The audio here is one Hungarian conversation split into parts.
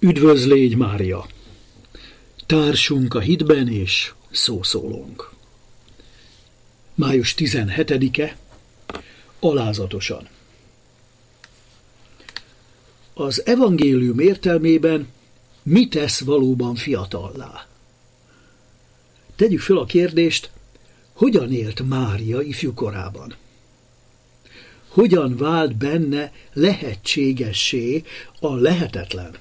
Üdvözlégy, Mária! Társunk a hitben és szószólónk. Május 17-e, alázatosan. Az evangélium értelmében mi tesz valóban fiatallá? Tegyük fel a kérdést, hogyan élt Mária ifjúkorában? Hogyan vált benne lehetségessé a lehetetlen?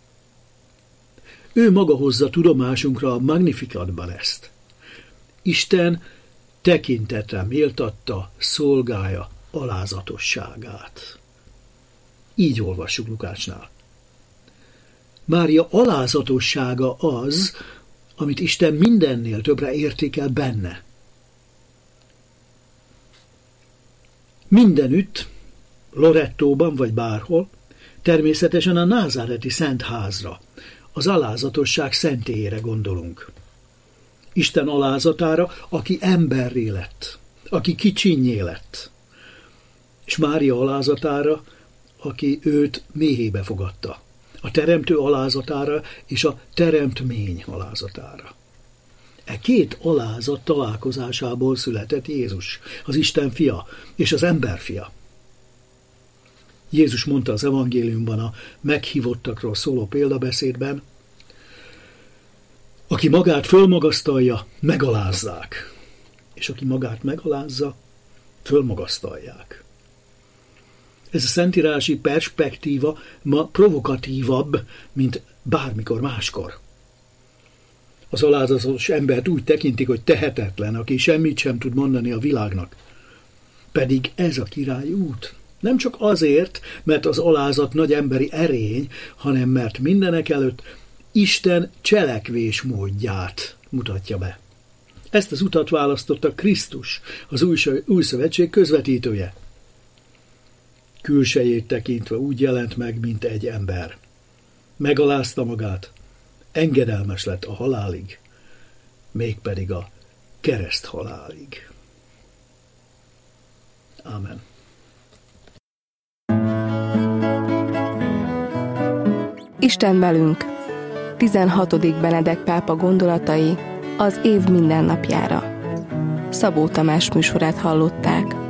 Ő maga hozza tudomásunkra a Magnificatban ezt. Isten tekintetre méltatta szolgája alázatosságát. Így olvassuk Lukácsnál. Mária alázatossága az, amit Isten mindennél többre értékel benne. Mindenütt, Lorettóban vagy bárhol, természetesen a názáreti Szent Házra, az alázatosság szentélyére gondolunk. Isten alázatára, aki emberré lett, aki kicsinnyé lett, és Mária alázatára, aki őt méhébe fogadta, a teremtő alázatára és a teremtmény alázatára. E két alázat találkozásából született Jézus, az Isten fia és az ember fia. Jézus mondta az evangéliumban a meghívottakról szóló példabeszédben, aki magát fölmagasztalja, megalázzák, és aki magát megalázza, fölmagasztalják. Ez a szentírási perspektíva ma provokatívabb, mint bármikor máskor. Az alázatos embert úgy tekintik, hogy tehetetlen, aki semmit sem tud mondani a világnak. Pedig ez a királyi út. Nem csak azért, mert az alázat nagy emberi erény, hanem mert mindenek előtt Isten cselekvés módját mutatja be. Ezt az utat választotta Krisztus, az új szövetség közvetítője. Külsejét tekintve úgy jelent meg, mint egy ember. Megalázta magát, engedelmes lett a halálig, mégpedig a kereszt halálig. Ámen. Isten velünk. 16. Benedek pápa gondolatai az év mindennapjára. Szabó Tamás műsorát hallották.